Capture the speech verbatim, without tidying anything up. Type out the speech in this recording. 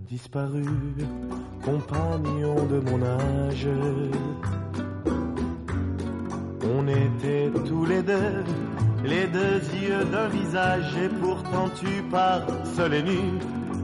disparu, compagnon de mon âge. On était tous les deux, les deux yeux d'un visage, et pourtant tu pars seul et nu.